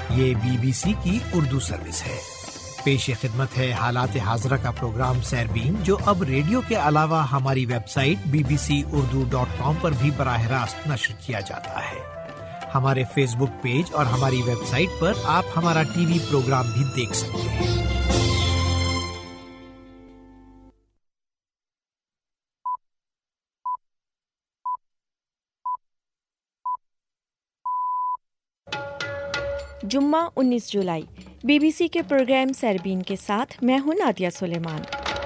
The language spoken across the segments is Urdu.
یہ BBC کی اردو سروس ہے۔ پیش خدمت ہے حالات حاضرہ کا پروگرام سیربین، جو اب ریڈیو کے علاوہ ہماری ویب سائٹ bbcurdu.com پر بھی براہ راست نشر کیا جاتا ہے۔ ہمارے فیس بک پیج اور ہماری ویب سائٹ پر آپ ہمارا ٹی وی پروگرام بھی دیکھ سکتے ہیں۔ جمعہ 19 جولائی BBC کے پروگرام سیربین کے ساتھ میں ہوں نادیہ سلیمان۔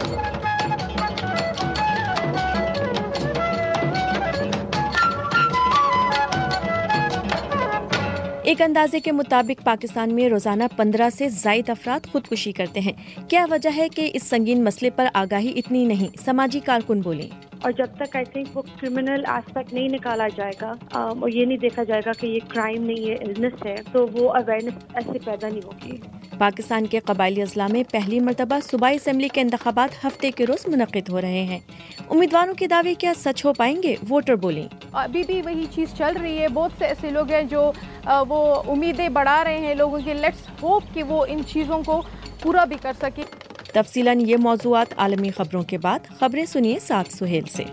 ایک اندازے کے مطابق پاکستان میں روزانہ 15 سے زائد افراد خودکشی کرتے ہیں۔ کیا وجہ ہے کہ اس سنگین مسئلے پر آگاہی اتنی نہیں؟ سماجی کارکن بولیں۔ اور جب تک آئی تھنک وہ کرمنل ایسپیکٹ نہیں نکالا جائے گا اور یہ نہیں دیکھا جائے گا کہ یہ کرائم نہیں ہے، النس ہے، تو وہ اویئرنیس ایسے پیدا نہیں ہوگی۔ پاکستان کے قبائلی اضلاع میں پہلی مرتبہ صوبائی اسمبلی کے انتخابات ہفتے کے روز منعقد ہو رہے ہیں۔ امیدواروں کے دعوے کیا سچ ہو پائیں گے؟ ووٹر بولیں۔ ابھی بھی وہی چیز چل رہی ہے، بہت سے ایسے لوگ ہیں جو وہ امیدیں بڑھا رہے ہیں لوگوں کی، لیٹس ہوپ کہ وہ ان چیزوں کو پورا بھی کر سکے۔ تفصیلاً یہ موضوعات عالمی خبروں کے بعد، خبریں سنیے سعد سہیل سے۔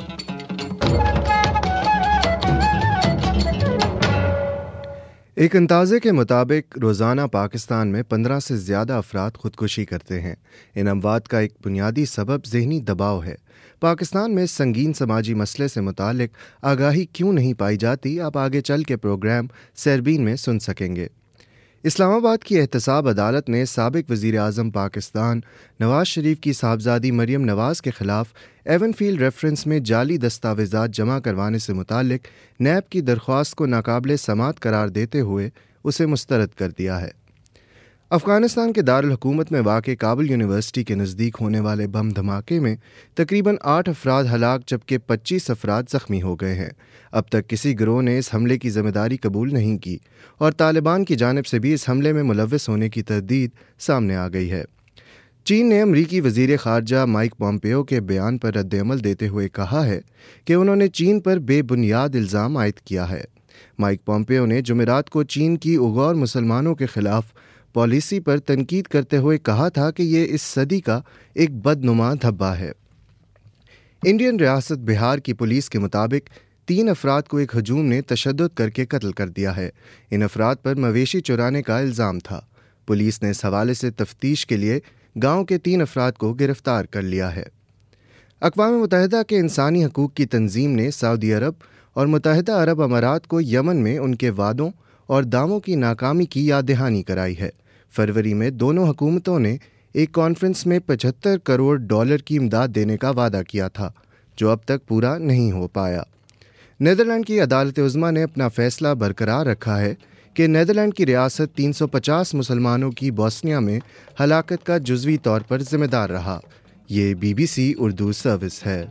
ایک اندازے کے مطابق روزانہ پاکستان میں 15 سے زیادہ افراد خودکشی کرتے ہیں۔ ان اموات کا ایک بنیادی سبب ذہنی دباؤ ہے۔ پاکستان میں اس سنگین سماجی مسئلے سے متعلق آگاہی کیوں نہیں پائی جاتی، آپ آگے چل کے پروگرام سیربین میں سن سکیں گے۔ اسلام آباد کی احتساب عدالت نے سابق وزیر اعظم پاکستان نواز شریف کی صاحبزادی مریم نواز کے خلاف ایون فیلڈ ریفرنس میں جعلی دستاویزات جمع کروانے سے متعلق نیب کی درخواست کو ناقابل سماعت قرار دیتے ہوئے اسے مسترد کر دیا ہے۔ افغانستان کے دارالحکومت میں واقع کابل یونیورسٹی کے نزدیک ہونے والے بم دھماکے میں تقریباً 8 افراد ہلاک جبکہ 25 افراد زخمی ہو گئے ہیں۔ اب تک کسی گروہ نے اس حملے کی ذمہ داری قبول نہیں کی اور طالبان کی جانب سے بھی اس حملے میں ملوث ہونے کی تردید سامنے آ گئی ہے۔ چین نے امریکی وزیر خارجہ مائک پومپیو کے بیان پر رد عمل دیتے ہوئے کہا ہے کہ انہوں نے چین پر بے بنیاد الزام عائد کیا ہے۔ مائک پومپیو نے جمعرات کو چین کی اغور مسلمانوں کے خلاف پالیسی پر تنقید کرتے ہوئے کہا تھا کہ یہ اس صدی کا ایک بدنما دھبا ہے۔ انڈین ریاست بہار کی پولیس کے مطابق 3 افراد کو ایک ہجوم نے تشدد کر کے قتل کر دیا ہے۔ ان افراد پر مویشی چرانے کا الزام تھا۔ پولیس نے اس حوالے سے تفتیش کے لیے گاؤں کے 3 افراد کو گرفتار کر لیا ہے۔ اقوام متحدہ کے انسانی حقوق کی تنظیم نے سعودی عرب اور متحدہ عرب امارات کو یمن میں ان کے وعدوں اور دعووں کی ناکامی کی یاد دہانی کرائی ہے۔ فروری میں دونوں حکومتوں نے ایک کانفرنس میں $75 کروڑ کی امداد دینے کا وعدہ کیا تھا، جو اب تک پورا نہیں ہو پایا۔ نیدرلینڈ کی عدالت عظمیٰ نے اپنا فیصلہ برقرار رکھا ہے کہ نیدرلینڈ کی ریاست 350 مسلمانوں کی بوسنیا میں ہلاکت کا جزوی طور پر ذمہ دار رہا۔ یہ BBC اردو سروس ہے۔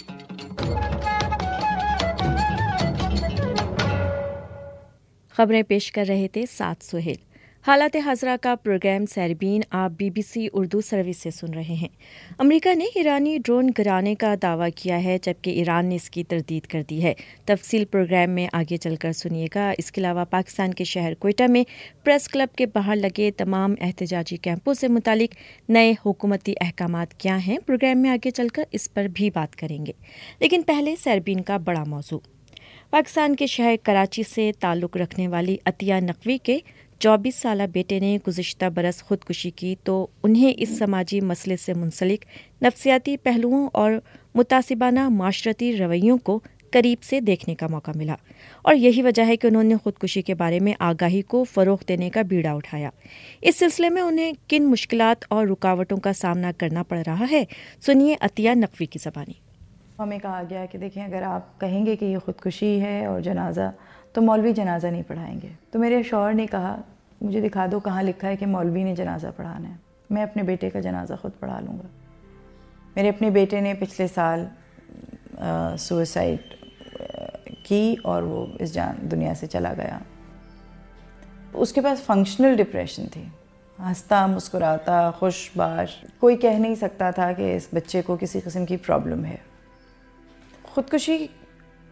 خبریں پیش کر رہے تھے سعد سہیل۔ حالات حاضرہ کا پروگرام سیربین آپ BBC اردو سروس سے سن رہے ہیں۔ امریکہ نے ایرانی ڈرون گرانے کا دعویٰ کیا ہے جبکہ ایران نے اس کی تردید کر دی ہے۔ تفصیل پروگرام میں آگے چل کر سنیے گا۔ اس کے علاوہ پاکستان کے شہر کوئٹہ میں پریس کلب کے باہر لگے تمام احتجاجی کیمپوں سے متعلق نئے حکومتی احکامات کیا ہیں، پروگرام میں آگے چل کر اس پر بھی بات کریں گے۔ لیکن پہلے سیربین کا بڑا موضوع۔ پاکستان کے شہر کراچی سے تعلق رکھنے والی عطیہ نقوی کے 24 سالہ بیٹے نے گزشتہ برس خودکشی کی تو انہیں اس سماجی مسئلے سے منسلک نفسیاتی پہلوؤں اور متعصبانہ معاشرتی رویوں کو قریب سے دیکھنے کا موقع ملا، اور یہی وجہ ہے کہ انہوں نے خودکشی کے بارے میں آگاہی کو فروغ دینے کا بیڑا اٹھایا۔ اس سلسلے میں انہیں کن مشکلات اور رکاوٹوں کا سامنا کرنا پڑ رہا ہے، سنیے عطیہ نقوی کی زبانی۔ ہمیں کہا گیا کہ دیکھیں اگر آپ کہیں گے کہ یہ خودکشی ہے اور جنازہ، تو مولوی جنازہ نہیں پڑھائیں گے۔ تو میرے شوہر نے کہا مجھے دکھا دو کہاں لکھا ہے کہ مولوی نے جنازہ پڑھانا ہے، میں اپنے بیٹے کا جنازہ خود پڑھا لوں گا۔ میرے اپنے بیٹے نے پچھلے سال سوئسائڈ کی اور وہ اس دنیا سے چلا گیا۔ اس کے پاس فنکشنل ڈپریشن تھی، ہنستا مسکراتا خوش باش، کوئی کہہ نہیں سکتا تھا کہ اس بچے کو کسی قسم کی پرابلم ہے۔ خودکشی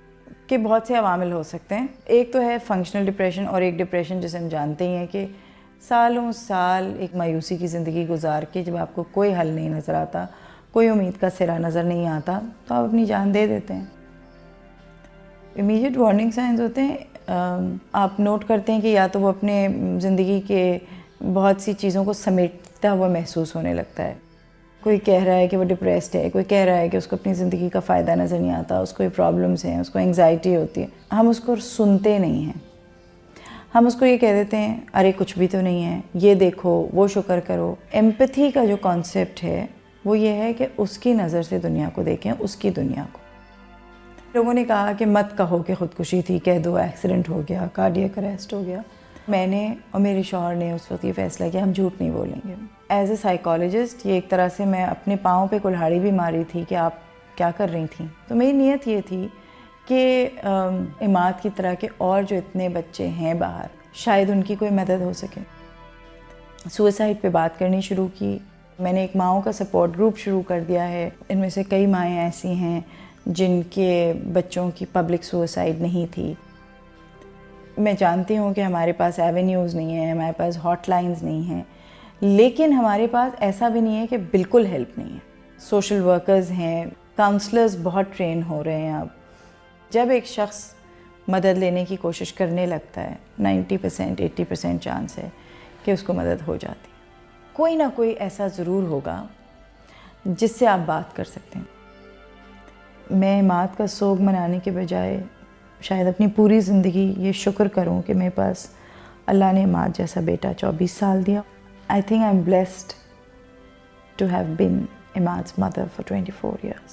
کے بہت سے عوامل ہو سکتے ہیں. ایک تو ہے فنکشنل ڈپریشن اور ایک ڈپریشن جسے ہم جانتے ہی ہیں کہ سالوں سال ایک مایوسی کی زندگی گزار کے جب آپ کو کوئی حل نہیں نظر آتا, کوئی امید کا سرا نظر نہیں آتا, تو آپ اپنی جان دے دیتے ہیں. امیڈیٹ وارننگ سائنز ہوتے ہیں, آپ نوٹ کرتے ہیں کہ یا تو وہ اپنے زندگی کے بہت سی چیزوں کو سمیٹتا ہوا محسوس ہونے لگتا ہے. کوئی کہہ رہا ہے کہ وہ ڈپریسڈ ہے, کوئی کہہ رہا ہے کہ اس کو اپنی زندگی کا فائدہ نظر نہیں آتا, اس کو یہ پرابلمس ہیں, اس کو انگزائٹی ہوتی ہے. ہم اس کو سنتے نہیں ہیں, ہم اس کو یہ کہہ دیتے ہیں ارے کچھ بھی تو نہیں ہے, یہ دیکھو, وہ شکر کرو. ایمپتھی کا جو کانسیپٹ ہے وہ یہ ہے کہ اس کی نظر سے دنیا کو دیکھیں, اس کی دنیا کو. لوگوں نے کہا کہ مت کہو کہ خودکشی تھی, کہہ دو ایکسیڈنٹ ہو گیا, کارڈیاک اریسٹ ہو گیا. میں نے اور میرے شوہر نے اس وقت یہ فیصلہ کیا ہم جھوٹ نہیں بولیں گے. ایز اے سائیکالوجسٹ یہ ایک طرح سے میں اپنے پاؤں پہ کلہاڑی بھی ماری تھی کہ آپ کیا کر رہی تھیں. تو میری نیت یہ تھی کہ عماد کی طرح کے اور جو اتنے بچے ہیں باہر, شاید ان کی کوئی مدد ہو سکے. سوئسائڈ پہ بات کرنی شروع کی. میں نے ایک ماؤں کا سپورٹ گروپ شروع کر دیا ہے. ان میں سے کئی مائیں ایسی ہیں جن کے بچوں کی پبلک سوئسائڈ نہیں تھی. میں جانتی ہوں کہ ہمارے پاس ایونیوز نہیں ہیں, ہمارے پاس ہاٹ لائنز نہیں ہیں, لیکن ہمارے پاس ایسا بھی نہیں ہے کہ بالکل ہیلپ نہیں ہے. سوشل ورکرز ہیں, کاؤنسلرز بہت ٹرین ہو رہے ہیں. اب جب ایک شخص مدد لینے کی کوشش کرنے لگتا ہے 90% 80% چانس ہے کہ اس کو مدد ہو جاتی. کوئی نہ کوئی ایسا ضرور ہوگا جس سے آپ بات کر سکتے ہیں. میں عماد کا سوگ منانے کے بجائے شاید اپنی پوری زندگی یہ شکر کروں کہ میرے پاس اللہ نے عماد جیسا بیٹا 24 سال دیا. I think I'm blessed to have been Imad's mother for 24 years.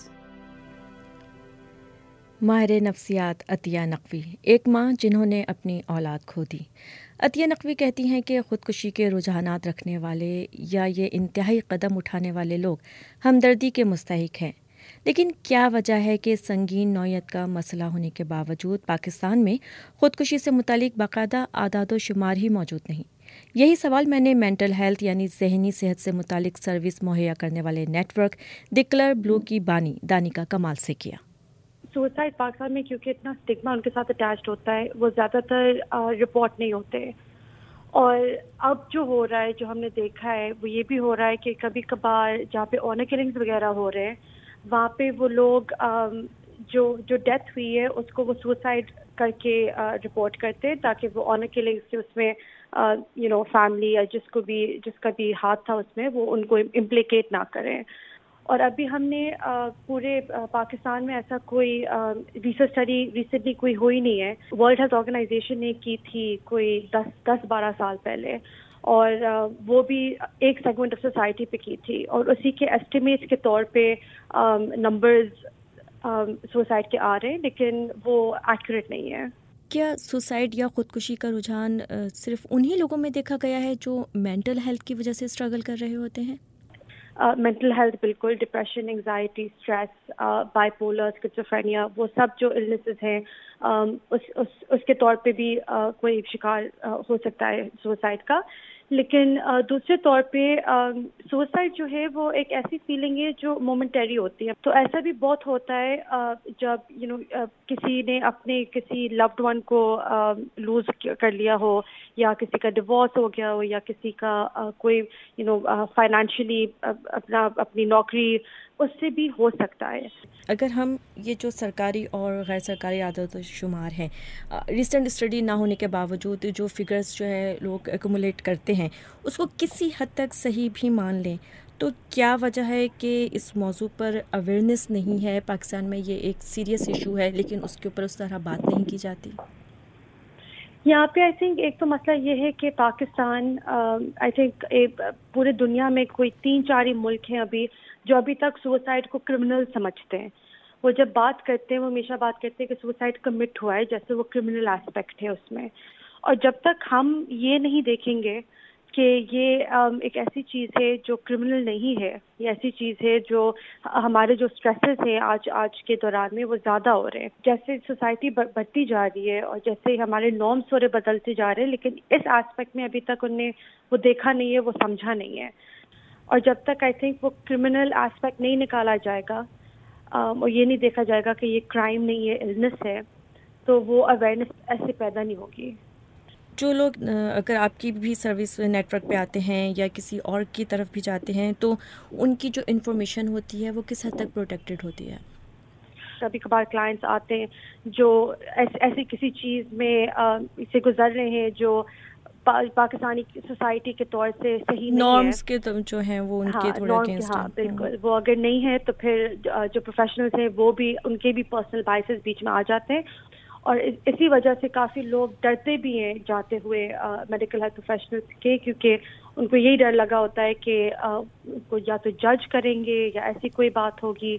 ماہر نفسیات عطیہ نقوی, ایک ماں جنہوں نے اپنی اولاد کھو دی. عطیہ نقوی کہتی ہیں کہ خودکشی کے رجحانات رکھنے والے یا یہ انتہائی قدم اٹھانے والے لوگ ہمدردی کے مستحق ہیں, لیکن کیا وجہ ہے کہ سنگین نوعیت کا مسئلہ ہونے کے باوجود پاکستان میں خودکشی سے متعلق باقاعدہ اعداد و شمار ہی موجود نہیں؟ یہی سوال میں نے مینٹل ہیلتھ یعنی ذہنی صحت سے متعلق سروس مہیا کرنے والے network the colour blue کی بانی دانیکا کمال سے کیا. سوسائڈ پاکستان میں کیونکہ اتنا اسٹگما ان کے ساتھ اٹیچڈ ہوتا ہے, وہ زیادہ تر رپورٹ نہیں ہوتے. اور اب جو ہو رہا ہے, جو ہم نے دیکھا ہے, وہ یہ بھی ہو رہا ہے کہ کبھی کبھار جہاں پہ آنر کلنگز وغیرہ ہو رہے ہیں, وہاں پہ وہ لوگ جو ڈیتھ ہوئی ہے اس کو وہ سوسائڈ کر کے رپورٹ کرتے ہیں تاکہ وہ آنر کلنگ سے اس میں فیملی یا جس کا بھی ہاتھ تھا اس میں وہ ان کو امپلیکیٹ نہ کریں. اور ابھی ہم نے پورے پاکستان میں ایسا کوئی ریسرچ اسٹڈی ریسنٹلی کوئی ہوئی نہیں ہے. ورلڈ ہیلتھ آرگنائزیشن نے کی تھی کوئی 10-12 سال پہلے, اور وہ بھی ایک سیگمنٹ آف سوسائٹی پہ کی تھی, اور اسی کے ایسٹیمیٹس کے طور پہ نمبرز سوسائڈ کے آ رہے ہیں, لیکن وہ ایکوریٹ نہیں ہے. کیا سوسائڈ یا خودکشی کا رجحان صرف انہی لوگوں میں دیکھا گیا ہے جو مینٹل ہیلتھ کی وجہ سے اسٹرگل کر رہے ہوتے ہیں؟ مینٹل ہیلتھ بالکل, depression, anxiety, stress, bipolar, schizophrenia, وہ سب جو النیسز ہیں اس کے طور پہ بھی کوئی شکار ہو سکتا ہے سوسائڈ کا. لیکن دوسرے طور پہ سوسائڈ جو ہے وہ ایک ایسی فیلنگ ہے جو مومنٹری ہوتی ہے. تو ایسا بھی بہت ہوتا ہے جب کسی نے اپنے کسی لوڈ ون کو لوز کر لیا ہو, یا کسی کا ڈیورس ہو گیا ہو, یا کسی کا کوئی فائنینشلی اپنی نوکری, اس سے بھی ہو سکتا ہے. اگر ہم یہ جو سرکاری اور غیر سرکاری اعداد و شمار ہیں, ریسنٹ اسٹڈی نہ ہونے کے باوجود جو فگرز جو ہے لوگ ایکومولیٹ کرتے ہیں اس کو کسی حد تک صحیح بھی مان لیں, تو کیا وجہ ہے کہ اس موضوع پر اویئرنیس نہیں ہے؟ پاکستان میں یہ ایک سیریس ایشو ہے لیکن اس کے اوپر اس طرح بات نہیں کی جاتی. یہاں پہ آئی تھنک ایک تو مسئلہ یہ ہے کہ پاکستان آئی تھنک پورے دنیا میں کوئی 3-4 ہی ملک ہیں ابھی جو ابھی تک سوسائڈ کو کرمنل سمجھتے ہیں. وہ جب بات کرتے ہیں وہ ہمیشہ بات کرتے ہیں کہ سوسائڈ کمٹ ہوا ہے, جیسے وہ کرمنل ایسپیکٹ ہے اس میں. اور جب تک ہم یہ نہیں دیکھیں گے کہ یہ ایک ایسی چیز ہے جو کرمنل نہیں ہے, یہ ایسی چیز ہے جو ہمارے جو اسٹریسز ہیں آج کے دوران میں وہ زیادہ ہو رہے ہیں. جیسے سوسائٹی بڑھتی جا رہی ہے اور جیسے ہمارے نارمس تھوڑے بدلتے جا رہے ہیں, لیکن اس ایسپیکٹ میں ابھی تک انہوں نے وہ دیکھا نہیں ہے, وہ سمجھا نہیں ہے. اور جب تک آئی تھنک وہ کرمنل ایسپیکٹ نہیں نکالا جائے گا اور یہ نہیں دیکھا جائے گا کہ یہ کرائم نہیں ہے, النس ہے, تو وہ اویئرنیس ایسے پیدا نہیں ہوگی. جو لوگ اگر آپ کی بھی سروس نیٹ ورک پہ آتے ہیں یا کسی اور کی طرف بھی جاتے ہیں تو ان کی جو انفارمیشن ہوتی ہے وہ کس حد تک پروٹیکٹڈ ہوتی ہے؟ کبھی کبھار کلائنٹس آتے ہیں جو ایسی کسی چیز میں سے گزر رہے ہیں جو پاکستانی سوسائٹی کے طور سے صحیح نہیں ہے, نارمز کے جو ہیں وہ ان کے تھوڑا اگینسٹ. ہاں بالکل, وہ اگر نہیں ہے تو پھر جو پروفیشنلز ہیں وہ بھی, ان کے بھی پرسنل بائسز بیچ میں آ جاتے ہیں, اور اسی وجہ سے کافی لوگ ڈرتے بھی ہیں جاتے ہوئے میڈیکل ہیلتھ پروفیشنلز کے, کیونکہ ان کو یہی ڈر لگا ہوتا ہے کہ ان کو یا تو جج کریں گے یا ایسی کوئی بات ہوگی.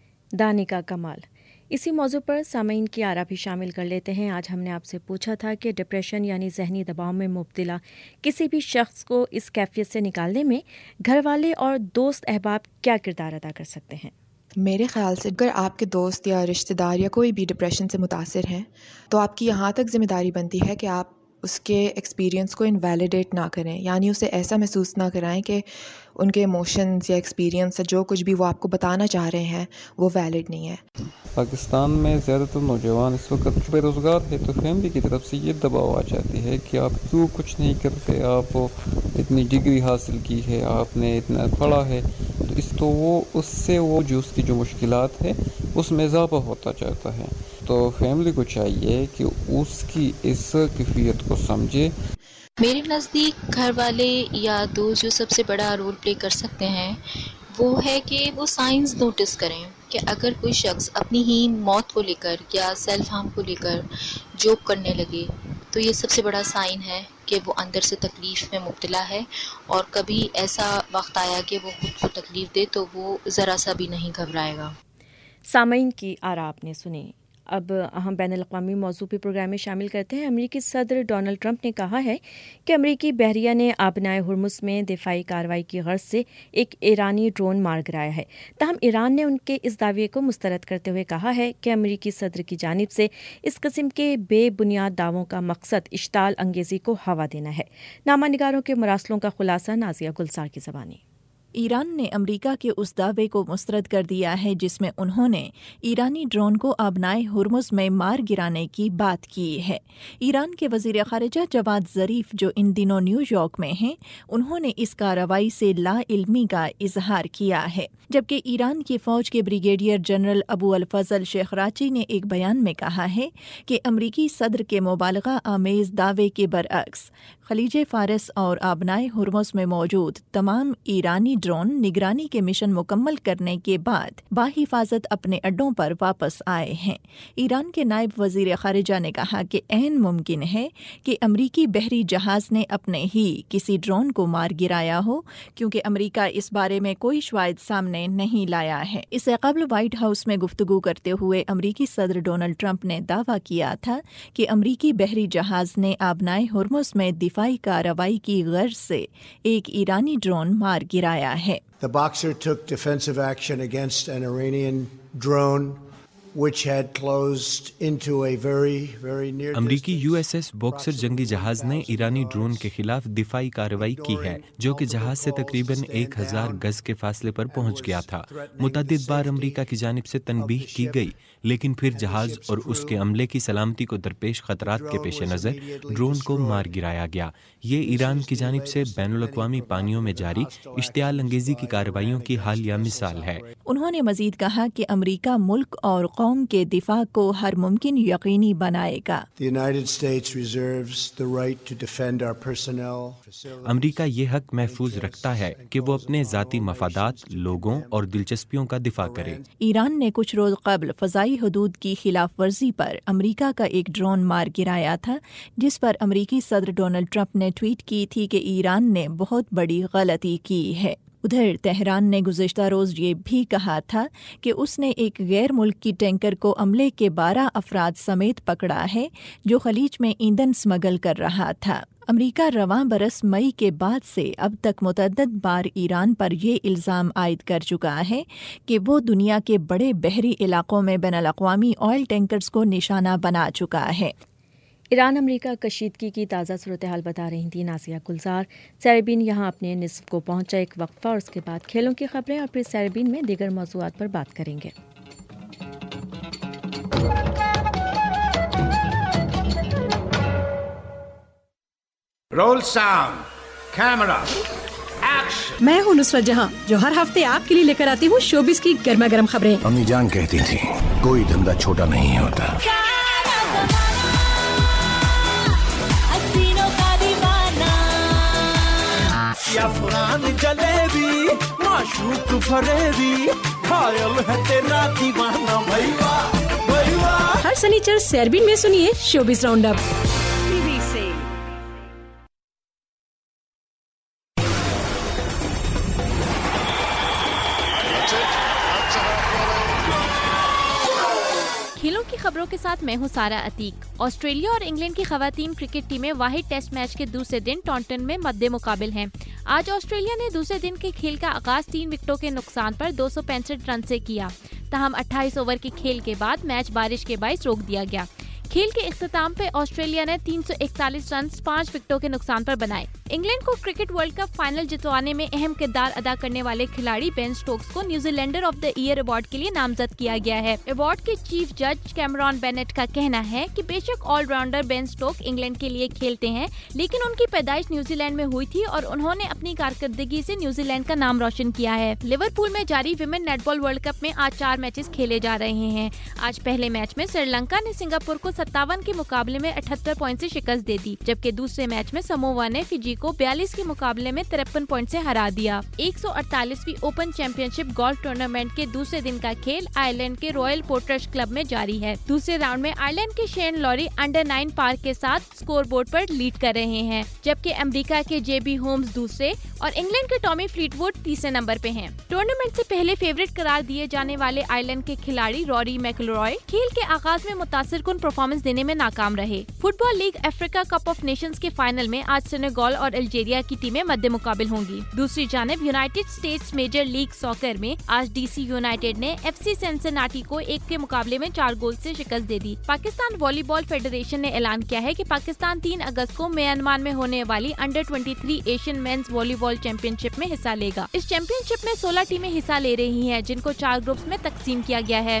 دانکا کمال. اسی موضوع پر سامعین کی آرا بھی شامل کر لیتے ہیں. آج ہم نے آپ سے پوچھا تھا کہ ڈپریشن یعنی ذہنی دباؤ میں مبتلا کسی بھی شخص کو اس کیفیت سے نکالنے میں گھر والے اور دوست احباب کیا کردار ادا کر سکتے ہیں؟ میرے خیال سے اگر آپ کے دوست یا رشتہ دار یا کوئی بھی ڈپریشن سے متاثر ہیں تو آپ کی یہاں تک ذمہ داری بنتی ہے کہ آپ اس کے ایکسپیرینس کو انویلیڈیٹ نہ کریں, یعنی اسے ایسا محسوس نہ کرائیں کہ ان کے ایموشنز یا ایکسپیرینس جو کچھ بھی وہ آپ کو بتانا چاہ رہے ہیں وہ ویلڈ نہیں ہے. پاکستان میں زیادہ تر نوجوان اس وقت بے روزگار ہے, تو فیملی کی طرف سے یہ دباؤ آ جاتی ہے کہ آپ کیوں کچھ نہیں کرتے, آپ اتنی ڈگری حاصل کی ہے, آپ نے اتنا پڑھا ہے, تو وہ اس سے وہ جو اس کی جو مشکلات ہے اس میں اضافہ ہوتا جاتا ہے. تو فیملی کو چاہیے کہ اس کی اس کیفیت کو سمجھے. میرے نزدیک گھر والے یا دوست جو سب سے بڑا رول پلے کر سکتے ہیں وہ ہے کہ وہ سائنس نوٹس کریں کہ اگر کوئی شخص اپنی ہی موت کو لے کر یا سیلف ہارم کو لے کر جوک کرنے لگے تو یہ سب سے بڑا سائن ہے کہ وہ اندر سے تکلیف میں مبتلا ہے, اور کبھی ایسا وقت آیا کہ وہ خود کو تکلیف دے تو وہ ذرا سا بھی نہیں گھبرائے گا. سامعین کی آرا آپ نے سنی. اب ہم بین الاقوامی موضوع پہ پروگرام میں شامل کرتے ہیں. امریکی صدر ڈونلڈ ٹرمپ نے کہا ہے کہ امریکی بحریہ نے آبنائے ہرمز میں دفاعی کارروائی کی غرض سے ایک ایرانی ڈرون مار گرایا ہے. تاہم ایران نے ان کے اس دعوے کو مسترد کرتے ہوئے کہا ہے کہ امریکی صدر کی جانب سے اس قسم کے بے بنیاد دعووں کا مقصد اشتعال انگیزی کو ہوا دینا ہے. نامہ نگاروں کے مراسلوں کا خلاصہ نازیہ گلزار کی زبانی. ایران نے امریکہ کے اس دعوے کو مسترد کر دیا ہے جس میں انہوں نے ایرانی ڈرون کو آبنائے ہرمز میں مار گرانے کی بات کی ہے. ایران کے وزیر خارجہ جواد ظریف جو ان دنوں نیو یارک میں ہیں, انہوں نے اس کارروائی سے لا علمی کا اظہار کیا ہے, جبکہ ایران کی فوج کے بریگیڈیئر جنرل ابو الفضل شیخ راچی نے ایک بیان میں کہا ہے کہ امریکی صدر کے مبالغہ آمیز دعوے کے برعکس خلیج فارس اور آبنائے ہرمز میں موجود تمام ایرانی ڈرون نگرانی کے مشن مکمل کرنے کے بعد باحفاظت اپنے اڈوں پر واپس آئے ہیں. ایران کے نائب وزیر خارجہ نے کہا کہ عین ممکن ہے کہ امریکی بحری جہاز نے اپنے ہی کسی ڈرون کو مار گرایا ہو, کیونکہ امریکہ اس بارے میں کوئی شواہد سامنے نہیں لایا ہے. اس سے قبل وائٹ ہاؤس میں گفتگو کرتے ہوئے امریکی صدر ڈونلڈ ٹرمپ نے دعویٰ کیا تھا کہ امریکی بحری جہاز نے آبنائے ہرمز میں دفاعی کارروائی کی غرض سے ایک ایرانی ڈرون مار گرایا ہے. The Boxer took defensive action against an Iranian drone which had closed into a very near. امریکی یو ایس ایس باکسر جنگی جہاز نے ایرانی ڈرون کے خلاف دفاعی کارروائی کی ہے جو کہ جہاز سے تقریباً 1000 گز کے فاصلے پر پہنچ گیا تھا. متعدد بار امریکہ کی جانب سے تنبیہ کی گئی, لیکن پھر جہاز اور اس کے عملے کی سلامتی کو درپیش خطرات کے پیش نظر ڈرون کو مار گرایا گیا. یہ ایران کی جانب سے بین الاقوامی پانیوں میں جاری اشتعال انگیزی کی کارروائیوں کی حالیہ مثال ہے. انہوں نے مزید کہا کہ امریکہ ملک اور قوم کے دفاع کو ہر ممکن یقینی بنائے گا. امریکہ یہ حق محفوظ رکھتا ہے کہ وہ اپنے ذاتی مفادات, لوگوں اور دلچسپیوں کا دفاع کرے. ایران نے کچھ روز قبل فضائی حدود کی خلاف ورزی پر امریکہ کا ایک ڈرون مار گرایا تھا, جس پر امریکی صدر ڈونلڈ ٹرمپ نے ٹویٹ کی تھی کہ ایران نے بہت بڑی غلطی کی ہے. ادھر تہران نے گزشتہ روز یہ بھی کہا تھا کہ اس نے ایک غیر ملکی ٹینکر کو عملے کے 12 افراد سمیت پکڑا ہے جو خلیج میں ایندھن سمگل کر رہا تھا. امریکہ رواں برس مئی کے بعد سے اب تک متعدد بار ایران پر یہ الزام عائد کر چکا ہے کہ وہ دنیا کے بڑے بحری علاقوں میں بین الاقوامی آئل ٹینکرز کو نشانہ بنا چکا ہے. ایران امریکہ کشیدگی کی تازہ صورتحال بتا رہی تھی نازیہ گلزار. سیربین یہاں اپنے نصف کو پہنچا. ایک وقفہ اور اس کے بعد کھیلوں کی خبریں اور پھر سیربین میں دیگر موضوعات پر بات کریں گے. Roll sound. Camera. Action. मैं हूँ नुसरत जहाँ, जो हर हफ्ते आपके लिए लेकर आती हूँ शोबिस की गर्मा गर्म खबरें। अम्मी जान कहती थी कोई धंधा छोटा नहीं होता। या फुरान जलेबी, माशूक फरेबी, घायल है तेरा दीवाना भैया भैया। हर शनिचर सैरबीन में सुनिए शोबिस राउंड अप। खेलों की खबरों के साथ मैं हूं सारा अतीक। ऑस्ट्रेलिया और इंग्लैंड की खवातीन क्रिकेट टीमें वाहिद टेस्ट मैच के दूसरे दिन टॉन्टन में मद्दे मुकाबिल हैं। आज ऑस्ट्रेलिया ने दूसरे दिन के खेल का आगाज 3 विकेटों के नुकसान पर 265 रन से किया। तहम 28 ओवर के खेल के बाद मैच बारिश के बाइस रोक दिया गया। खेल के इख्तिताम पे ऑस्ट्रेलिया ने 341 रन 5 विकेटों के नुकसान पर बनाए। इंग्लैंड को क्रिकेट वर्ल्ड कप फाइनल जितवाने में अहम किरदार अदा करने वाले खिलाड़ी बेन स्टोक्स को New Zealander of the year award के लिए नामजद किया गया है। अवार्ड के चीफ जज कैमरॉन बेनेट का कहना है कि बेशक ऑलराउंडर बेन स्टोक इंग्लैंड के लिए खेलते हैं, लेकिन उनकी पैदाइश न्यूजीलैंड में हुई थी और उन्होंने अपनी कारकर्दगी से न्यूजीलैंड का नाम रोशन किया है। लिवरपूल में जारी विमेन नेटबॉल वर्ल्ड कप में आज 4 मैचेस खेले जा रहे हैं। आज पहले मैच में श्रीलंका ने सिंगापुर को 57 के मुकाबले में 78 पॉइंट से शिकस्त दे दी, जबकि दूसरे मैच में समोवा ने फिजी को 42 के मुकाबले में 53 पॉइंट से हरा दिया। 148वीं ओपन चैंपियनशिप गोल्फ टूर्नामेंट के दूसरे दिन का खेल आयरलैंड के रॉयल पोर्टरस क्लब में जारी है। दूसरे राउंड में आयरलैंड के शेन लॉरी अंडर 9 पार के साथ स्कोर बोर्ड पर लीड कर रहे हैं, जबकि अमेरिका के जेबी होम्स दूसरे और इंग्लैंड के टॉमी फ्लीटवुड तीसरे नंबर पे हैं। टूर्नामेंट से पहले फेवरेट करार दिए जाने वाले आयरलैंड के खिलाड़ी रॉरी मैकइलरॉय खेल के आगाज में मुतासिरकुन परफॉर्मेंस देने में नाकाम रहे। Football league Africa cup of nations के फाइनल में आज सेनेगल और अल्जीरिया की टीमें मद्दे मुकाबिल होंगी। दूसरी जानिब United States major league soccer में आज डीसी यूनाइटेड ने एफसी सिंसिनाटी को 1 के मुकाबले में 4 गोल से शिकस्त दे दी। पाकिस्तान वॉलीबॉल फेडरेशन ने ऐलान किया है कि पाकिस्तान 3 अगस्त को म्यांमार में होने वाली under 23 Asian men's volleyball championship में हिस्सा लेगा। इस चैंपियनशिप में 16 टीमें हिस्सा ले रही हैं, जिनको 4 ग्रुप्स में तकसीम किया गया है।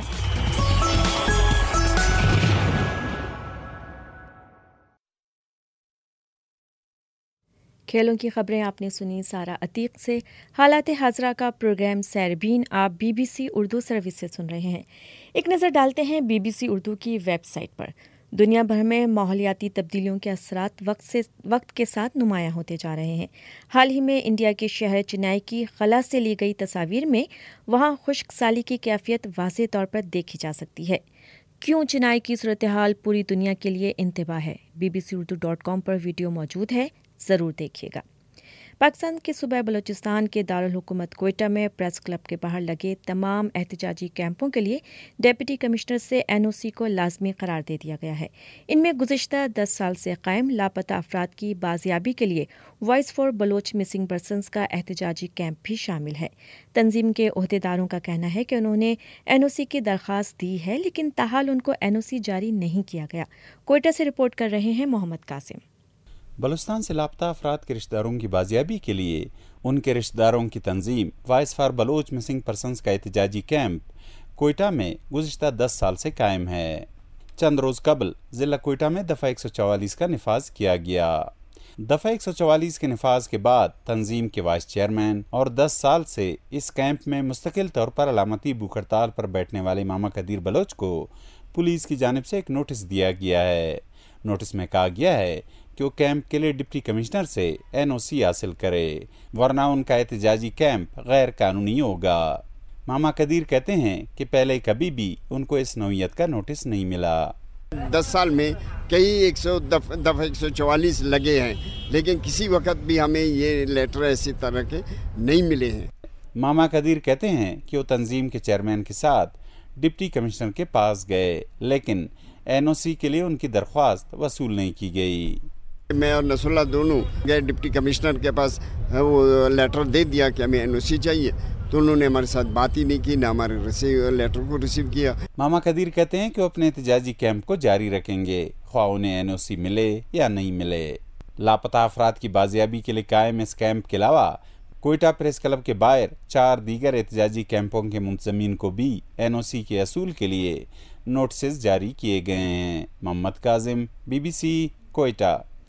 खेलों की खबरें आपने सुनी सारा अतीक से। हालात हाजरा का प्रोग्राम सैरबीन आप बीबीसी उर्दू सर्विस से सुन रहे हैं। एक नज़र डालते हैं बीबीसी उर्दू की वेबसाइट पर। दुनिया भर में माहौलियाती तब्दीलियों के असरात वक्त के साथ नुमायां होते जा रहे हैं। हाल ही में इंडिया के शहर चेन्नई की खला से ली गई तस्वीर में वहाँ खुश्क साली की कैफियत वाज़ेह तौर पर देखी जा सकती है। क्यों चेन्नई की सूरत हाल पूरी दुनिया के लिए इंतबाह है? bbcurdu.com पर वीडियो मौजूद है, ज़रूर देखिएगा। पाकिस्तान के सूबा बलूचिस्तान के दारुल हुकूमत कोयटा में प्रेस क्लब के बाहर लगे तमाम एहतजाजी कैंपों के लिए डिप्टी कमिश्नर से एनओसी को लाजमी करार दे दिया गया है। इनमें गुज़िश्ता 10 साल से कायम लापता अफराद की बाजियाबी के लिए voice for Baloch missing persons का एहतजाजी कैंप भी शामिल है। तंजीम के ओहदेदारों का कहना है कि उन्होंने एनओसी की दरख्वास्त दी है, लेकिन ताहाल उनको एनओसी जारी नहीं किया गया। कोयटा से रिपोर्ट कर रहे हैं मोहम्मद कासिम। बलूचिस्तान से लापता अफराद के रिश्तेदारों की बाजियाबी के लिए उनके रिश्तेदारों की तंजीम voice for Baloch missing persons का एहतजाजी कैंप कोयटा में गुज़िश्ता 10 साल से कायम है। चंद रोज़ कबल ज़िला कोयटा में दफ़ा 144 का निफाज किया गया। दफ़ा 144 के निफाज के बाद तंजीम के वाइस चेयरमैन और 10 साल से इस कैंप में मुस्तकिल तौर पर अलामती भूख हड़ताल पर बैठने वाले मामा कदीर बलोच को पुलिस की जानिब से एक नोटिस दिया गया है। नोटिस में कहा गया है कि वो कैंप के लिए डिप्टी कमिश्नर से एनओसी हासिल करे, वरना उनका एहतजाजी कैंप गैर कानूनी होगा। मामा कदीर कहते हैं कि पहले कभी भी उनको इस नौइयत का नोटिस नहीं मिला। 10 साल में कई दफ़ा 144 लगे हैं, लेकिन किसी वक्त भी हमें ये लेटर ऐसी तरह के नहीं मिले हैं। मामा कदीर कहते हैं कि वो तंजीम के चेयरमैन के साथ डिप्टी कमिश्नर के पास गए, लेकिन एनओसी के लिए उनकी दरख्वास्त वसूल नहीं की गई। मैं और नसरुल्लाह दोनों गए डिप्टी कमिश्नर के पास, वो लेटर दे दिया कि हमें एनओसी चाहिए, तो उन्होंने हमारे साथ बात ही नहीं की, ना हमारे लेटर को रिसीव किया। मामा कदीर कहते हैं कि वो अपने एहतजाजी कैंप को जारी रखेंगे, ख्वाह उन्हें एनओसी मिले या नहीं मिले। लापता अफराद की बाजियाबी के लिए कायम इस कैंप के अलावा कोयटा प्रेस क्लब के बाहर 4 दीगर एहतजाजी कैंपों के मुंतजमीन को भी एनओसी के असूल के लिए नोटिस जारी किए गए हैं। मोहम्मद काजिम, बीबीसी, कोयटा।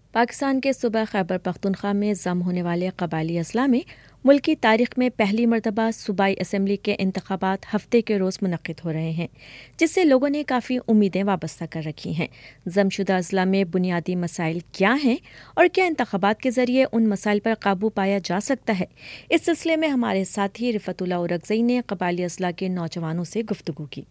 पाकिस्तान के सूबा खैबर पख्तूनख्वा में जम होने वाले कबायली अजला में मुल्क की तारीख में पहली मरतबा सूबाई असम्बली के इंतखाबात हफ्ते के रोज़ मुनक़िद हो रहे हैं, जिससे लोगों ने काफ़ी उम्मीदें वाबस्ता कर रखी हैं। जमशुदा अजला में बुनियादी मसाइल क्या हैं और क्या इंतखाबात के ज़रिए उन मसाइल पर काबू पाया जा सकता है? इस सिलसिले में हमारे साथी रिफतुल्लाह उरगज़ई ने कबायली अजला के नौजवानों से गुफ्तगू की।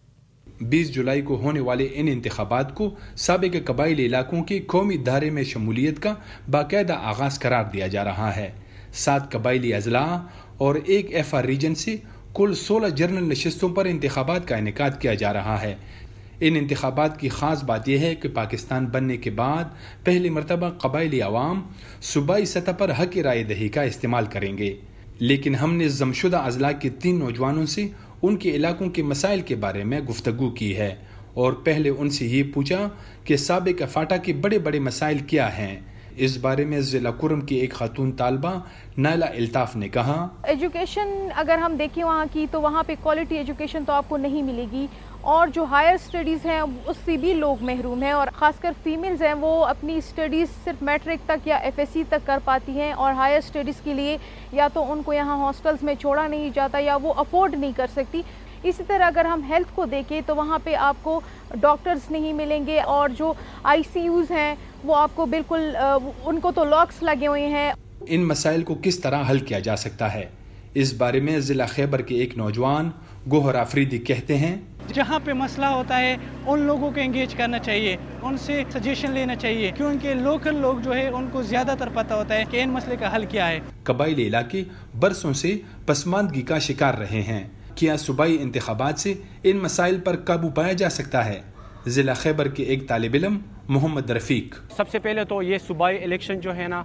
20 जुलाई को होने वाले इन इंतखाबात को साबिक कबायली इलाकों के कौमी दायरे में शमूलियत का बाकायदा आगाज़ करार दिया जा रहा है। 7 कबायली अजला और एक FR रीजन से कुल 16 जनरल नशिस्तों पर इंतखाबात का इनेकाद किया जा रहा है। इन इंतखाबात की ख़ास बात यह है कि पाकिस्तान बनने के बाद पहली मरतबा कबायली अवाम सूबाई सतह पर हक राय दही का इस्तेमाल करेंगे। लेकिन हमने जमशुदा अजला के 3 नौजवानों से उनके इलाकों के मसाइल के बारे में गुफ्तगू की है और पहले उनसे ये पूछा कि साबिक फाटा के बड़े बड़े मसाइल क्या हैं। इस बारे में ज़िला कुरम की एक खातून तालबा नायला इल्ताफ़ ने कहा, एजुकेशन अगर हम देखें वहाँ की, तो वहाँ पे क्वालिटी एजुकेशन तो आपको नहीं मिलेगी, और जो हायर स्टडीज़ हैं उससे भी लोग महरूम हैं, और ख़ासकर फीमेल्स हैं वो अपनी स्टडीज़ सिर्फ मैट्रिक तक या FSC तक कर पाती हैं, और हायर स्टडीज़ के लिए या तो उनको यहाँ हॉस्टल्स में छोड़ा नहीं जाता या वो अफोर्ड नहीं कर सकती। इसी तरह अगर हम हेल्थ को देखें तो वहाँ पे आपको डॉक्टर्स नहीं मिलेंगे, और जो ICUs हैं वो आपको बिल्कुल उनको तो लॉक्स लगे हुए हैं। इन मसाइल को किस तरह हल किया जा सकता है, इस बारे में ज़िला खैबर के एक नौजवान गोहर आफरीदी कहते हैं, जहाँ पे मसला होता है उन लोगों को एंगेज करना चाहिए, उनसे सजेशन लेना चाहिए, क्योंकि लोकल लोग जो है उनको ज़्यादातर पता होता है कि इन मसले का हल क्या है। कबायली इलाके बरसों से पसमानदगी का शिकार रहे हैं। क्या सूबाई इंतखाबात से इन मसाइल पर काबू पाया जा सकता है? ज़िला खैबर के एक तालिब इल्म मोहम्मद रफ़ीक, सबसे पहले तो ये सूबाई इलेक्शन जो है ना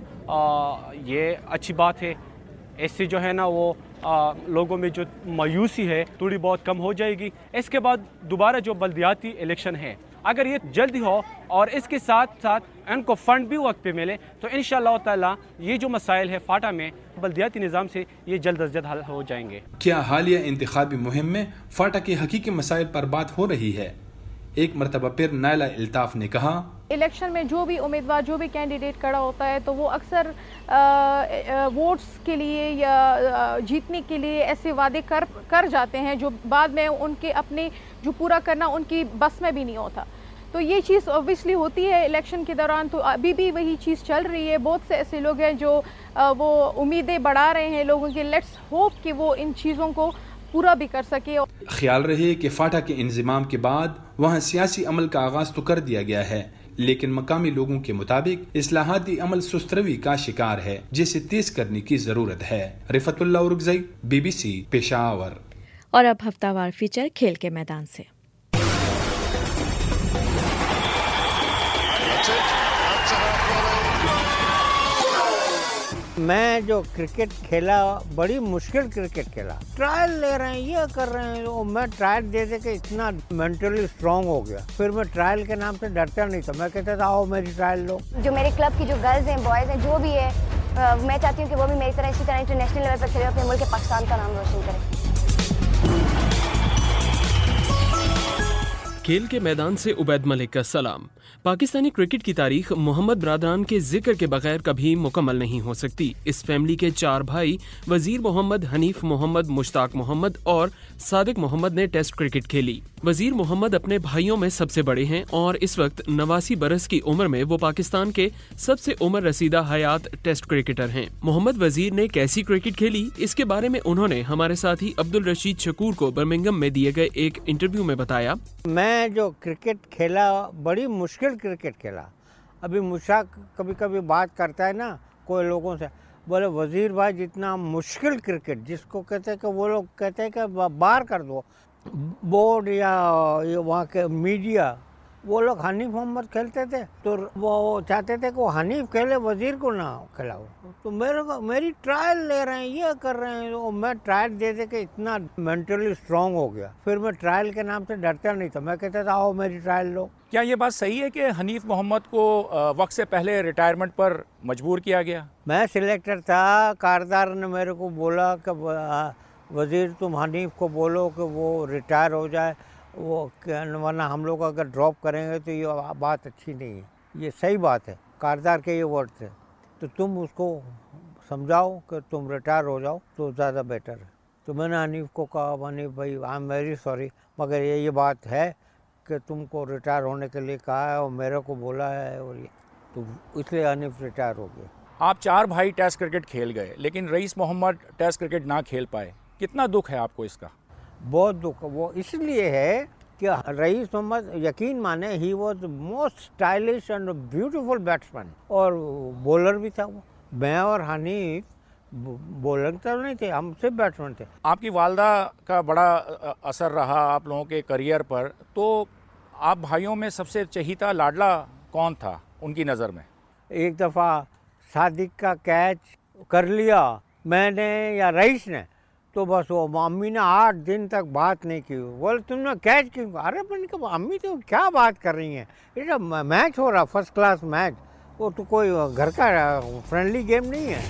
ये अच्छी बात है। इससे जो है ना वो लोगों में जो मायूसी है थोड़ी बहुत कम हो जाएगी। इसके बाद दोबारा जो बल्दियाती इलेक्शन है, अगर ये जल्दी हो और इसके साथ साथ इनको फ़ंड भी वक्त पे मिले तो इंशाअल्लाह ताला ये जो मसाइल है फाटा में बल्दियाती निज़ाम से ये जल्द अज जल्द हल हो जाएंगे। क्या हालिया इंतखाबी मुहिम में फाटा के हकीकी मसाइल पर बात हो रही है? एक मरतबा फिर नायला इल्ताफ़ ने कहा, इलेक्शन में जो भी उम्मीदवार, जो भी कैंडिडेट खड़ा होता है तो वो अक्सर वोट्स के लिए या जीतने के लिए ऐसे वादे कर जाते हैं जो बाद में उनके अपने जो पूरा करना उनकी बस में भी नहीं होता। तो ये चीज़ ऑब्वियसली होती है इलेक्शन के दौरान, तो अभी भी वही चीज़ चल रही है। बहुत से ऐसे लोग हैं जो वो उम्मीदें बढ़ा रहे हैं लोगों की। लेट्स होप कि वो इन चीज़ों को पूरा भी कर सके। ख्याल रहे कि फाटा के इंज़िमाम के बाद वहाँ सियासी अमल का आगाज़ तो कर दिया गया है, लेकिन मकामी लोगों के मुताबिक इस्लाहाती अमल सुस्तरवी का शिकार है, जिसे तेज करने की जरूरत है। रिफतुल्लाह उरगज़ई, BBC पेशावर। और अब हफ्तावार फीचर खेल के मैदान से। मैं जो क्रिकेट खेला, बड़ी मुश्किल क्रिकेट खेला। ट्रायल ले रहे हैं, ये कर रहे हैं, तो मैं ट्रायल दे दे के इतना मेंटली स्ट्रांग हो गया। फिर मैं ट्रायल के नाम से डरता नहीं था, मैं कहता था आओ मेरी ट्रायल लो। जो मेरे क्लब की जो गर्ल्स हैं, बॉयज़ हैं, जो भी है, मैं चाहती हूँ कि वो भी मेरी तरह इसी तरह इंटरनेशनल लेवल पर खेले, अपने मुल्क पाकिस्तान का नाम रोशन करें। खेल के मैदान से उबैद मलिक का सलाम। पाकिस्तानी क्रिकेट की तारीख मोहम्मद बरादरान के जिक्र के बगैर कभी मुकम्मल नहीं हो सकती। इस फैमिली के 4 भाई वजीर मोहम्मद, हनीफ मोहम्मद, मुश्ताक मोहम्मद और सादिक मोहम्मद ने टेस्ट क्रिकेट खेली। वजीर मोहम्मद अपने भाइयों में सबसे बड़े हैं और इस वक्त 89 बरस की उम्र में वो पाकिस्तान के सबसे उम्र रसीदा हयात टेस्ट क्रिकेटर हैं। मोहम्मद वजीर ने कैसी क्रिकेट खेली, इसके बारे में उन्होंने हमारे साथी अब्दुल रशीद शकूर को बर्मिंघम में दिए गए एक इंटरव्यू में बताया। मैं जो क्रिकेट खेला, बड़ी मुश्किल क्रिकेट खेला। अभी मुशाक कभी कभी बात करता है ना कोई लोगों से, बोले वजीर भाई जितना मुश्किल क्रिकेट जिसको कहते हैं कि वो लोग कहते हैं कि बाहर कर दो, बोर्ड या वहाँ के मीडिया, वो लोग हनीफ मोहम्मद खेलते थे तो वो चाहते थे कि वो हनीफ खेले, वजीर को ना खिलाओ। तो मेरी ट्रायल ले रहे हैं, ये कर रहे हैं, तो मैं ट्रायल दे दे के इतना मेंटली स्ट्रांग हो गया। फिर मैं ट्रायल के नाम से डरता नहीं था, मैं कहता था आओ मेरी ट्रायल लो। क्या ये बात सही है कि हनीफ मोहम्मद को वक्त से पहले रिटायरमेंट पर मजबूर किया गया? मैं सिलेक्टर था, कारदार ने मेरे को बोला कि वजीर तुम हनीफ को बोलो कि वो रिटायर हो जाए, वो वरना हम लोग अगर ड्रॉप करेंगे तो ये बात अच्छी नहीं है। ये सही बात है, کاردار کے یہ ورڈ تھے، تو تم اس کو سمجھاؤ کہ تم ریٹائر ہو جاؤ تو زیادہ بیٹر ہے. تو میں نے حنیف کو کہا حنیف بھائی آئی ایم ویری سوری، مگر یہ بات ہے کہ تم کو ریٹائر ہونے کے لیے کہا ہے اور میرے کو بولا ہے، اور یہ تو اس لیے حنیف ریٹائر ہو گیا. آپ 4 بھائی ٹیسٹ کرکٹ کھیل گئے لیکن رئیس محمد ٹیسٹ کرکٹ نہ کھیل پائے، کتنا دکھ ہے آپ کو اس کا؟ بہت دکھ. وہ اس لیے ہے کہ رئیس محمد یقین مانے he was most stylish and beautiful batsman اور بولر بھی تھا. وہ میں اور حنیف بولر تو نہیں تھے، ہم صرف بیٹسمین تھے. آپ کی والدہ کا بڑا اثر رہا آپ لوگوں کے کریئر پر، تو آپ بھائیوں میں سب سے چہیتا لاڈلا کون تھا ان کی نظر میں؟ ایک دفعہ صادق کا کیچ کر لیا میں نے یا رئیس نے تو بس وہ امی نے 8 دن تک بات نہیں کی. بولے تم نے کیچ کیوں؟ ارے میں نے کہا امی تو کیا بات کر رہی ہیں، یہ میچ ہو رہا فرسٹ کلاس میچ، وہ تو کوئی گھر کا فرینڈلی گیم نہیں ہے.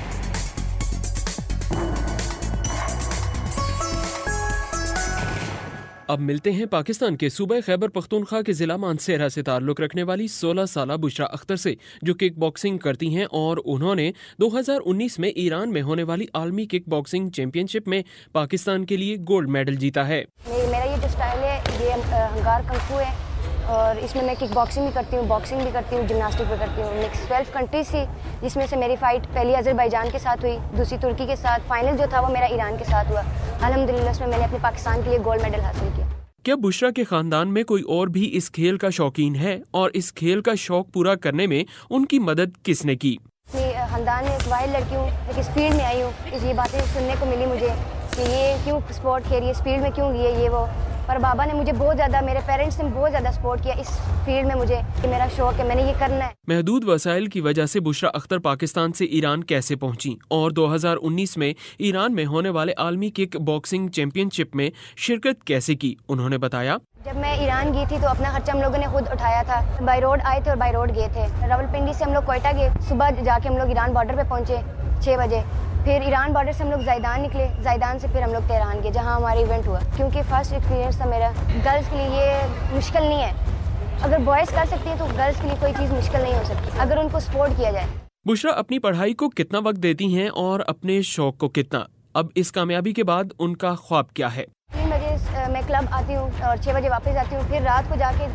اب ملتے ہیں پاکستان کے صوبہ خیبر پختونخوا کے ضلع مانسہرہ سے تعلق رکھنے والی 16 سالہ بشرا اختر سے، جو کک باکسنگ کرتی ہیں اور انہوں نے 2019 میں ایران میں ہونے والی عالمی کک باکسنگ چیمپئن شپ میں پاکستان کے لیے گولڈ میڈل جیتا ہے. میرا یہ جو سٹائل ہے یہ ہنگار کنفو ہے اور اس میں کک باکسنگ بھی کرتی ہوں، باکسنگ بھی کرتی ہوں، جمناسٹک بھی کرتی ہوں. نیکسٹ 12 کنٹریز تھی جس میں سے میری فائٹ پہلی آذربائیجان کے ساتھ ہوئی، دوسری ترکی کے ساتھ، فائنل جو تھا وہ میرا ایران کے ساتھ ہوا. الحمدللہ اس میں میں نے اپنے پاکستان کے لیے گولڈ میڈل حاصل کیا. کیا بشرا کے خاندان میں کوئی اور بھی اس کھیل کا شوقین ہے اور اس کھیل کا شوق پورا کرنے میں ان کی مدد کس نے کی؟ خاندان میں ایک واحد لڑکی ہوں، لیکن اس فیلڈ میں آئی ہوں. یہ باتیں سننے کو ملی مجھے کہ یہ کیوں اسپورٹ کھیل رہی ہے، اس فیلڈ میں کیوں گئی ہے یہ وہ، پر بابا نے مجھے بہت زیادہ، میرے پیرنٹس نے بہت زیادہ سپورٹ کیا اس فیلڈ میں مجھے کہ میرا شوق ہے، میں نے یہ کرنا ہے. محدود وسائل کی وجہ سے بشرا اختر پاکستان سے ایران کیسے پہنچی اور 2019 میں ایران میں ہونے والے عالمی کک باکسنگ چیمپئن شپ میں شرکت کیسے کی؟ انہوں نے بتایا جب میں ایران گئی تھی تو اپنا خرچہ ہم لوگوں نے خود اٹھایا تھا. بائی روڈ آئے تھے اور بائی روڈ گئے تھے. راولپنڈی سے ہم لوگ کوئٹہ گئے، صبح جا کے ہم لوگ ایران بارڈر پہ پہنچے 6 بجے. پھر ایران بارڈر سے ہم لوگ زیدان نکلے، زیدان سے پھر ہم لوگ تہران گئے جہاں ہمارا ایونٹ ہوا. کیونکہ فرسٹ ایکسپیرینس تھا میرا. گرلس کے لیے یہ مشکل نہیں ہے، اگر بوائز کر سکتی ہیں تو گرلس کے لیے کوئی چیز مشکل نہیں ہو سکتی اگر ان کو سپورٹ کیا جائے. بشرا اپنی پڑھائی کو کتنا وقت دیتی ہیں اور اپنے شوق کو کتنا؟ اب اس کامیابی کے بعد ان کا خواب کیا ہے؟ 3 بجے میں کلب آتی ہوں اور 6 بجے واپس آتی ہوں. پھر رات کو جا کے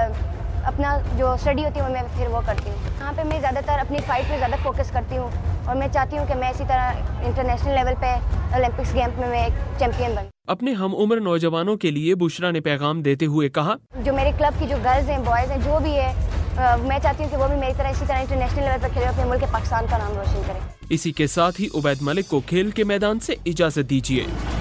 اپنا جو اسٹڈی ہوتی ہے وہ میں پھر وہ کرتی ہوں. یہاں پہ میں زیادہ تر اپنی فائٹ پہ زیادہ فوکس کرتی ہوں اور میں چاہتی ہوں کہ میں اسی طرح انٹرنیشنل لیول پہ اولمپکس گیمز میں ایک چیمپئن بنوں. اپنے ہم عمر نوجوانوں کے لیے بشرا نے پیغام دیتے ہوئے کہا جو میرے کلب کی جو گرلز ہیں، بوائز ہیں، جو بھی ہے، میں چاہتی ہوں کہ وہ بھی میری طرح اسی طرح انٹرنیشنل لیول پر کھیلے، اپنے ملک پاکستان کا نام روشن کریں. اسی کے ساتھ ہی عبید ملک کو کھیل کے میدان سے اجازت دیجیے.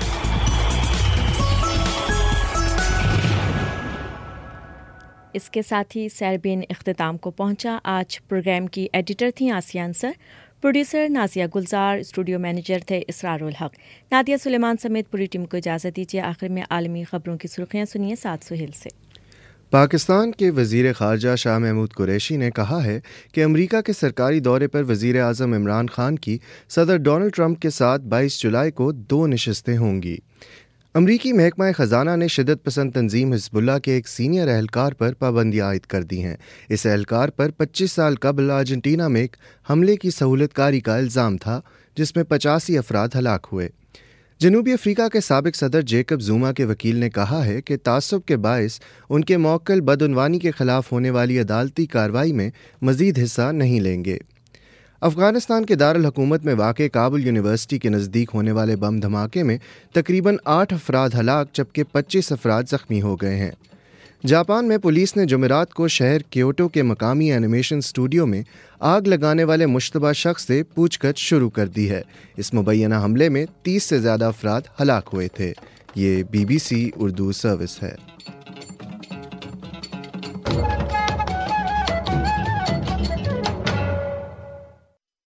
اس کے ساتھ ہی سیربین اختتام کو پہنچا. آج پروگرام کی ایڈیٹر تھیں Asiya Ansar, producer Nazia Gulzar, studio manager تھے اسرار الحق. نادیہ سلیمان سمیت پوری ٹیم کو اجازت دیجیے. آخر میں عالمی خبروں کی سرخیاں سنیے سعد سہیل سے. پاکستان کے وزیر خارجہ شاہ محمود قریشی نے کہا ہے کہ امریکہ کے سرکاری دورے پر وزیر اعظم عمران خان کی صدر ڈونلڈ ٹرمپ کے ساتھ 22 جولائی کو 2 نشستیں ہوں گی. امریکی محکمہ خزانہ نے شدت پسند تنظیم حزب اللہ کے ایک سینئر اہلکار پر پابندیاں عائد کر دی ہیں. اس اہلکار پر 25 سال قبل ارجنٹینا میں ایک حملے کی سہولت کاری کا الزام تھا جس میں 85 افراد ہلاک ہوئے. جنوبی افریقہ کے سابق صدر جیکب زوما کے وکیل نے کہا ہے کہ تعصب کے باعث ان کے موکل بدعنوانی کے خلاف ہونے والی عدالتی کارروائی میں مزید حصہ نہیں لیں گے. افغانستان کے دارالحکومت میں واقع کابل یونیورسٹی کے نزدیک ہونے والے بم دھماکے میں تقریباً 8 افراد ہلاک جبکہ 25 افراد زخمی ہو گئے ہیں. جاپان میں پولیس نے جمعرات کو شہر کیوٹو کے مقامی اینیمیشن اسٹوڈیو میں آگ لگانے والے مشتبہ شخص سے پوچھ گچھ شروع کر دی ہے. اس مبینہ حملے میں 30 سے زیادہ افراد ہلاک ہوئے تھے. یہ BBC اردو سروس ہے.